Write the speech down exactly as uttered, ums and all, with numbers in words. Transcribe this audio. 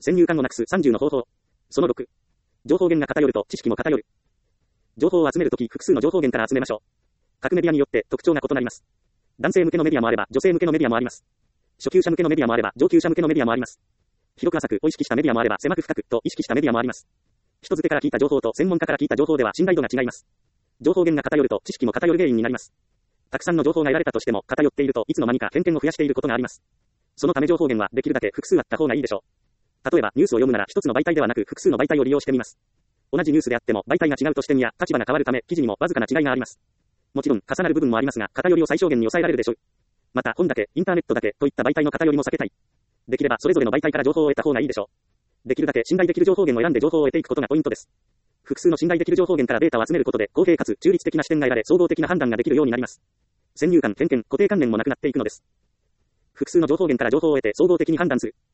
先入観をなくすさんじゅうの方法。そのろく。情報源が偏ると知識も偏る。情報を集めるとき複数の情報源から集めましょう。各メディアによって特徴が異なります。男性向けのメディアもあれば女性向けのメディアもあります。初級者向けのメディアもあれば上級者向けのメディアもあります。広く浅くを意識したメディアもあれば狭く深くと意識したメディアもあります。人づてから聞いた情報と専門家から聞いた情報では信頼度が違います。情報源が偏ると知識も偏る原因になります。たくさんの情報が得られたとしても偏っているといつの間にか偏見を増やしていることがあります。そのため情報源はできるだけ複数あった方がいいでしょう。例えばニュースを読むなら一つの媒体ではなく複数の媒体を利用してみます。同じニュースであっても媒体が違うと視点や立場が変わるため記事にもわずかな違いがあります。もちろん重なる部分もありますが偏りを最小限に抑えられるでしょう。また本だけ、インターネットだけといった媒体の偏りも避けたい。できればそれぞれの媒体から情報を得た方がいいでしょう。できるだけ信頼できる情報源を選んで情報を得ていくことがポイントです。複数の信頼できる情報源からデータを集めることで公平かつ中立的な視点が得られ総合的な判断ができるようになります。先入観、偏見、固定観念もなくなっていくのです。複数の情報源から情報を得て総合的に判断する。